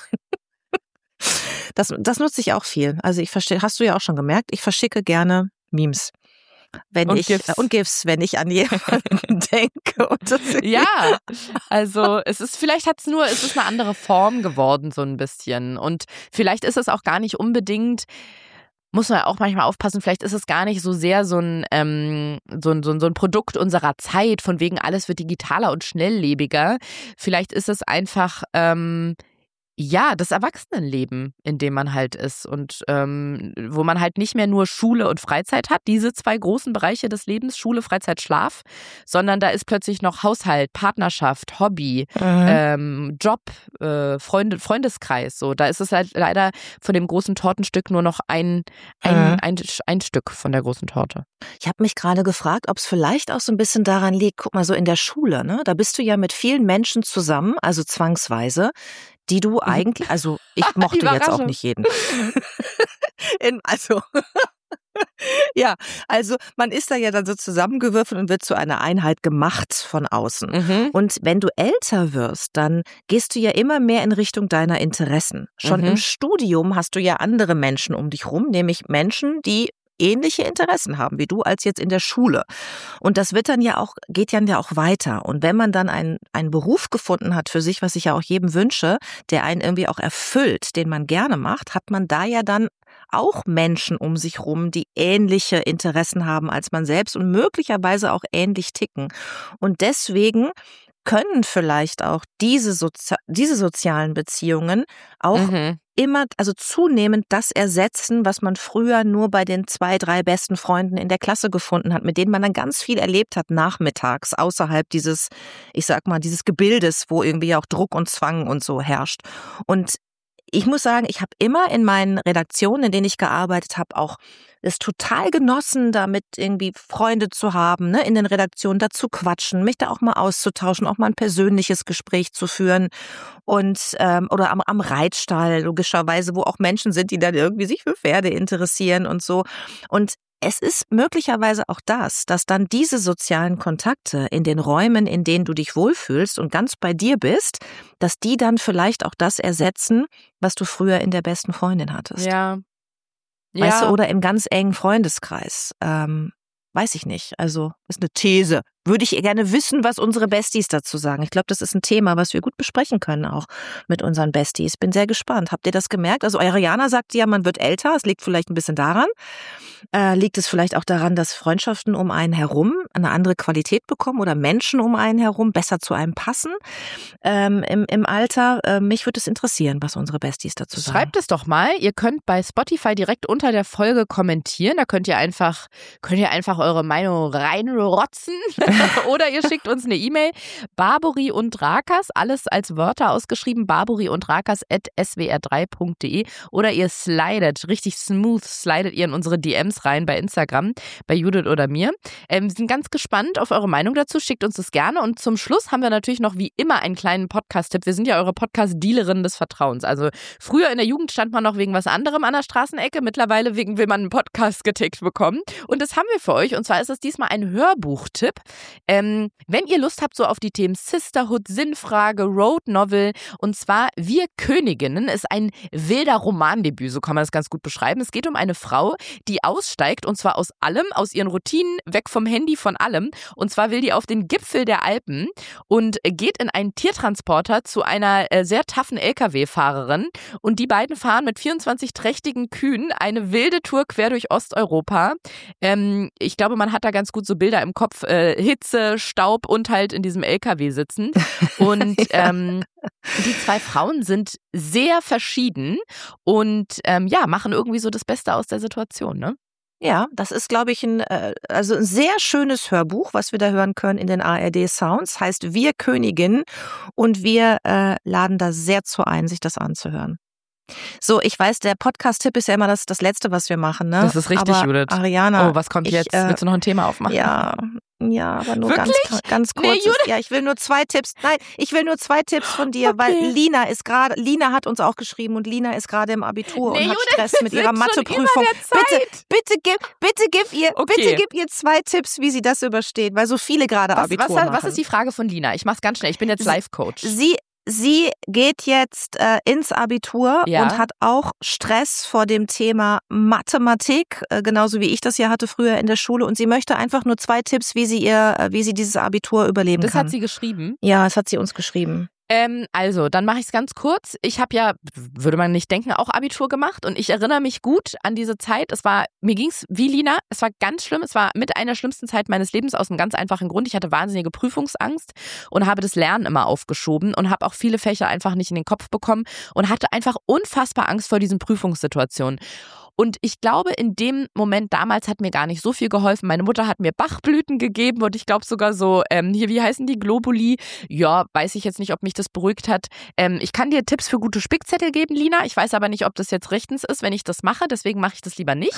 das nutze ich auch viel. Also hast du ja auch schon gemerkt, ich verschicke gerne Memes. Und GIFs, wenn ich an jemanden denke. Ja, also es ist eine andere Form geworden, so ein bisschen. Und vielleicht ist es auch gar nicht unbedingt, muss man auch manchmal aufpassen, vielleicht ist es gar nicht so sehr so ein Produkt unserer Zeit, von wegen alles wird digitaler und schnelllebiger. Vielleicht ist es einfach das Erwachsenenleben, in dem man halt ist und wo man halt nicht mehr nur Schule und Freizeit hat, diese 2 großen Bereiche des Lebens, Schule, Freizeit, Schlaf, sondern da ist plötzlich noch Haushalt, Partnerschaft, Hobby, Job, Freundeskreis. So, da ist es halt leider von dem großen Tortenstück nur noch ein Stück von der großen Torte. Ich habe mich gerade gefragt, ob es vielleicht auch so ein bisschen daran liegt, guck mal, so in der Schule, ne? Da bist du ja mit vielen Menschen zusammen, also zwangsweise, die du eigentlich, also ich mochte jetzt auch nicht jeden. Ja, also man ist da ja dann so zusammengewürfelt und wird zu einer Einheit gemacht von außen. Und wenn du älter wirst, dann gehst du ja immer mehr in Richtung deiner Interessen. Schon im Studium hast du ja andere Menschen um dich rum, nämlich Menschen, die ähnliche Interessen haben wie du als jetzt in der Schule. Und das geht dann ja auch weiter. Und wenn man dann einen Beruf gefunden hat für sich, was ich ja auch jedem wünsche, der einen irgendwie auch erfüllt, den man gerne macht, hat man da ja dann auch Menschen um sich rum, die ähnliche Interessen haben als man selbst und möglicherweise auch ähnlich ticken. Und deswegen können vielleicht auch diese sozialen Beziehungen auch immer, also zunehmend das ersetzen, was man früher nur bei den 2, 3 besten Freunden in der Klasse gefunden hat, mit denen man dann ganz viel erlebt hat nachmittags, außerhalb dieses, ich sag mal, dieses Gebildes, wo irgendwie auch Druck und Zwang und so herrscht. Und ich muss sagen, ich habe immer in meinen Redaktionen, in denen ich gearbeitet habe, auch es total genossen, damit irgendwie Freunde zu haben, ne, in den Redaktionen da zu quatschen, mich da auch mal auszutauschen, auch mal ein persönliches Gespräch zu führen und oder am Reitstall logischerweise, wo auch Menschen sind, die dann irgendwie sich für Pferde interessieren und so. Und es ist möglicherweise auch das, dass dann diese sozialen Kontakte in den Räumen, in denen du dich wohlfühlst und ganz bei dir bist, dass die dann vielleicht auch das ersetzen, was du früher in der besten Freundin hattest. Ja. Weißt du, oder im ganz engen Freundeskreis. Weiß ich nicht. Also, ist eine These. Würde ich gerne wissen, was unsere Besties dazu sagen. Ich glaube, das ist ein Thema, was wir gut besprechen können, auch mit unseren Besties. Bin sehr gespannt. Habt ihr das gemerkt? Also, Ariana sagt ja, man wird älter. Es liegt vielleicht ein bisschen daran. Liegt es vielleicht auch daran, dass Freundschaften um einen herum eine andere Qualität bekommen oder Menschen um einen herum besser zu einem passen im Alter? Mich würde es interessieren, was unsere Besties dazu sagen. Schreibt es doch mal. Ihr könnt bei Spotify direkt unter der Folge kommentieren. Da könnt ihr einfach eure Meinung reinrotzen. Oder ihr schickt uns eine E-Mail, Barbori und Rakas, alles als Wörter ausgeschrieben, barbori-und-rakas@swr3.de, oder ihr slidet, richtig smooth slidet ihr in unsere DMs rein bei Instagram, bei Judith oder mir. Wir sind ganz gespannt auf eure Meinung dazu, schickt uns das gerne, und zum Schluss haben wir natürlich noch wie immer einen kleinen Podcast-Tipp. Wir sind ja eure Podcast-Dealerinnen des Vertrauens. Also früher in der Jugend stand man noch wegen was anderem an der Straßenecke, mittlerweile will man einen Podcast getickt bekommen, und das haben wir für euch, und zwar ist es diesmal ein Hörbuchtipp. Wenn ihr Lust habt so auf die Themen Sisterhood, Sinnfrage, Road Novel, und zwar Wir Königinnen ist ein wilder Romandebüt, so kann man das ganz gut beschreiben. Es geht um eine Frau, die aussteigt, und zwar aus allem, aus ihren Routinen, weg vom Handy, von allem, und zwar will die auf den Gipfel der Alpen und geht in einen Tiertransporter zu einer sehr taffen LKW-Fahrerin, und die beiden fahren mit 24 trächtigen Kühen eine wilde Tour quer durch Osteuropa. Ich glaube, man hat da ganz gut so Bilder im Kopf, Hitze, Staub und halt in diesem LKW sitzen. Und die zwei Frauen sind sehr verschieden und machen irgendwie so das Beste aus der Situation, ne? Ja, das ist, glaube ich, ein sehr schönes Hörbuch, was wir da hören können in den ARD Sounds. Heißt Wir Königin, und wir laden da sehr zu ein, sich das anzuhören. So, ich weiß, der Podcast-Tipp ist ja immer das Letzte, was wir machen, ne? Das ist richtig, aber Judith. Ariana, was kommt jetzt? Willst du noch ein Thema aufmachen? Ja, aber nur ganz kurz. Nee, ja, ich will nur 2 Tipps. Nein, ich will nur 2 Tipps von dir, okay. Weil Lina hat uns auch geschrieben, und Lina ist gerade im Abitur und hat Stress mit ihrer Matheprüfung. Bitte gib ihr 2 Tipps, wie sie das übersteht, weil so viele gerade Abitur machen. Was ist die Frage von Lina? Ich mach's ganz schnell. Ich bin jetzt Life-Coach. Sie geht jetzt ins Abitur und hat auch Stress vor dem Thema Mathematik, genauso wie ich das ja hatte früher in der Schule. Und sie möchte einfach nur 2 Tipps, wie sie dieses Abitur überleben kann. Das hat sie geschrieben? Ja, das hat sie uns geschrieben. Also, dann mache ich es ganz kurz. Ich habe ja, würde man nicht denken, auch Abitur gemacht, und ich erinnere mich gut an diese Zeit. Mir ging es wie Lina, es war ganz schlimm. Es war mit einer der schlimmsten Zeit meines Lebens aus einem ganz einfachen Grund. Ich hatte wahnsinnige Prüfungsangst und habe das Lernen immer aufgeschoben und habe auch viele Fächer einfach nicht in den Kopf bekommen und hatte einfach unfassbar Angst vor diesen Prüfungssituationen. Und ich glaube, in dem Moment damals hat mir gar nicht so viel geholfen. Meine Mutter hat mir Bachblüten gegeben und ich glaube sogar so, hier, wie heißen die, Globuli? Ja, weiß ich jetzt nicht, ob mich das beruhigt hat. Ich kann dir Tipps für gute Spickzettel geben, Lina. Ich weiß aber nicht, ob das jetzt rechtens ist, wenn ich das mache. Deswegen mache ich das lieber nicht.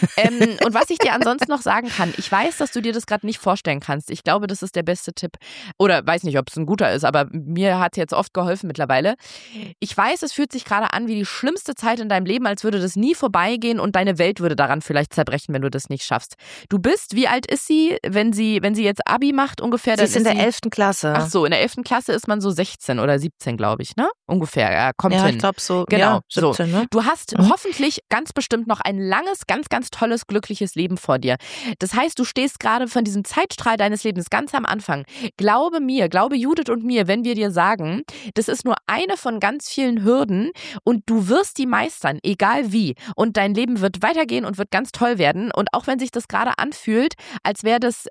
Und was ich dir ansonsten noch sagen kann, ich weiß, dass du dir das gerade nicht vorstellen kannst. Ich glaube, das ist der beste Tipp. Oder weiß nicht, ob es ein guter ist, aber mir hat es jetzt oft geholfen mittlerweile. Ich weiß, es fühlt sich gerade an wie die schlimmste Zeit in deinem Leben, als würde das nie vorbeigehen und deine Welt würde daran vielleicht zerbrechen, wenn du das nicht schaffst. Du bist, wie alt ist sie, wenn sie jetzt Abi macht ungefähr? Sie ist in der 11. Klasse. Ach so, in der 11. Klasse ist man so 16 oder 17, glaube ich, ne? Ungefähr, kommt hin. Ja, ich glaube so. Genau, ja, 17, so. Ne? Du hast hoffentlich ganz bestimmt noch ein langes, ganz, ganz tolles, glückliches Leben vor dir. Das heißt, du stehst gerade von diesem Zeitstrahl deines Lebens ganz am Anfang. Glaube Judith und mir, wenn wir dir sagen, das ist nur eine von ganz vielen Hürden und du wirst die meistern, egal wie. Und dein Leben wird weitergehen und wird ganz toll werden. Und auch wenn sich das gerade anfühlt, als wäre das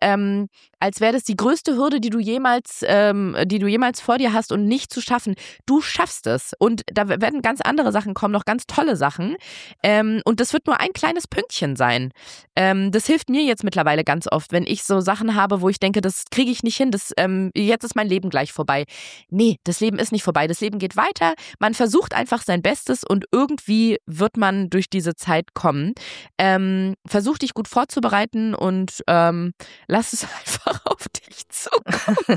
die größte Hürde, die du jemals vor dir hast und nicht zu schaffen, du schaffst es. Und da werden ganz andere Sachen kommen, noch ganz tolle Sachen. Und das wird nur ein kleines Pünktchen sein. Das hilft mir jetzt mittlerweile ganz oft, wenn ich so Sachen habe, wo ich denke, das kriege ich nicht hin, jetzt ist mein Leben gleich vorbei. Nee, das Leben ist nicht vorbei. Das Leben geht weiter. Man versucht einfach sein Bestes und irgendwie wird man durch diese Zeit kommen. Versuch dich gut vorzubereiten und lass es einfach auf dich zukommen.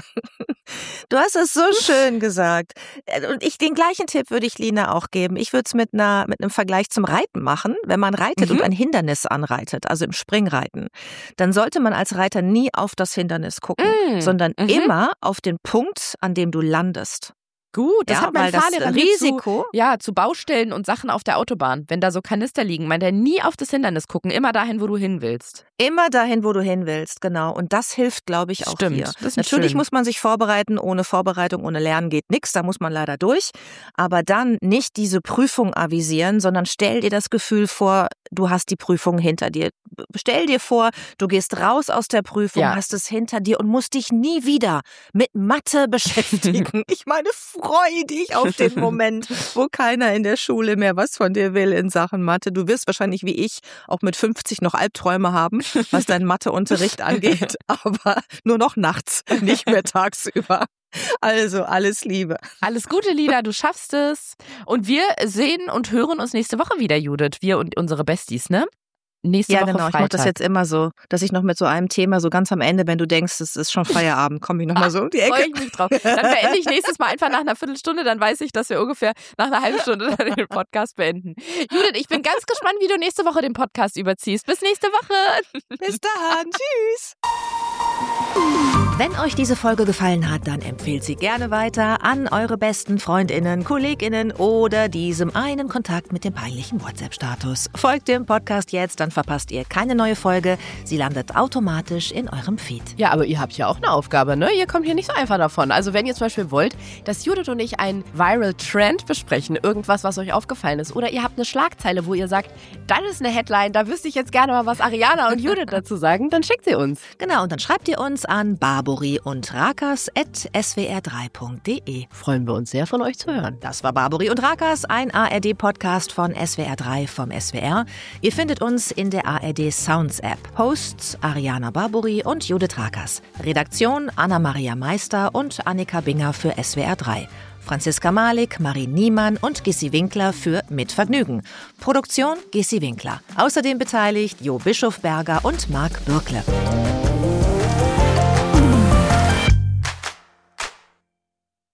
Du hast es so schön gesagt. Und den gleichen Tipp würde ich Lina auch geben. Ich würde es mit einem Vergleich zum Reiten machen. Wenn man reitet und ein Hindernis anreitet, also im Springreiten, dann sollte man als Reiter nie auf das Hindernis gucken, sondern immer auf den Punkt, an dem du landest. Gut, das hat mein Fahrlehrer Risiko zu Baustellen und Sachen auf der Autobahn. Wenn da so Kanister liegen, meint er, nie auf das Hindernis gucken, immer dahin, wo du hin willst. Immer dahin, wo du hin willst, genau. Und das hilft, glaube ich, auch hier. Natürlich muss man sich vorbereiten. Ohne Vorbereitung, ohne Lernen geht nichts. Da muss man leider durch. Aber dann nicht diese Prüfung avisieren, sondern stell dir das Gefühl vor, du hast die Prüfung hinter dir. Stell dir vor, du gehst raus aus der Prüfung, hast es hinter dir und musst dich nie wieder mit Mathe beschäftigen. Ich meine, freu dich auf den Moment, wo keiner in der Schule mehr was von dir will in Sachen Mathe. Du wirst wahrscheinlich wie ich auch mit 50 noch Albträume haben, was deinen Matheunterricht angeht, aber nur noch nachts, nicht mehr tagsüber. Also, alles Liebe. Alles Gute, Lila, du schaffst es. Und wir sehen und hören uns nächste Woche wieder, Judith. Wir und unsere Besties, ne? Nächste Woche genau. Freitag. Ich mache das jetzt immer so, dass ich noch mit so einem Thema so ganz am Ende, wenn du denkst, es ist schon Feierabend, komme ich nochmal so um die Ecke. Freue ich mich drauf. Dann beende ich nächstes Mal einfach nach einer Viertelstunde, dann weiß ich, dass wir ungefähr nach einer halben Stunde dann den Podcast beenden. Judith, ich bin ganz gespannt, wie du nächste Woche den Podcast überziehst. Bis nächste Woche. Bis dann. Tschüss. Wenn euch diese Folge gefallen hat, dann empfehlt sie gerne weiter an eure besten FreundInnen, KollegInnen oder diesem einen Kontakt mit dem peinlichen WhatsApp-Status. Folgt dem Podcast jetzt, dann verpasst ihr keine neue Folge. Sie landet automatisch in eurem Feed. Ja, aber ihr habt ja auch eine Aufgabe, ne? Ihr kommt hier nicht so einfach davon. Also wenn ihr zum Beispiel wollt, dass Judith und ich einen Viral Trend besprechen, irgendwas, was euch aufgefallen ist, oder ihr habt eine Schlagzeile, wo ihr sagt, das ist eine Headline, da wüsste ich jetzt gerne mal, was Ariana und Judith dazu sagen, dann schickt sie uns. Genau, und dann schreibt ihr uns an Barbori und Rakas@swr3.de. Freuen wir uns sehr, von euch zu hören. Das war Barbori und Rakas, ein ARD-Podcast von SWR3 vom SWR. Ihr findet uns in der ARD Sounds App. Hosts Ariana Barbori und Judith Rakas. Redaktion Anna-Maria Meister und Annika Binger für SWR3. Franziska Malik, Marie Niemann und Gissi Winkler für Mit Vergnügen. Produktion Gissi Winkler. Außerdem beteiligt Jo Bischofberger und Marc Bürkle.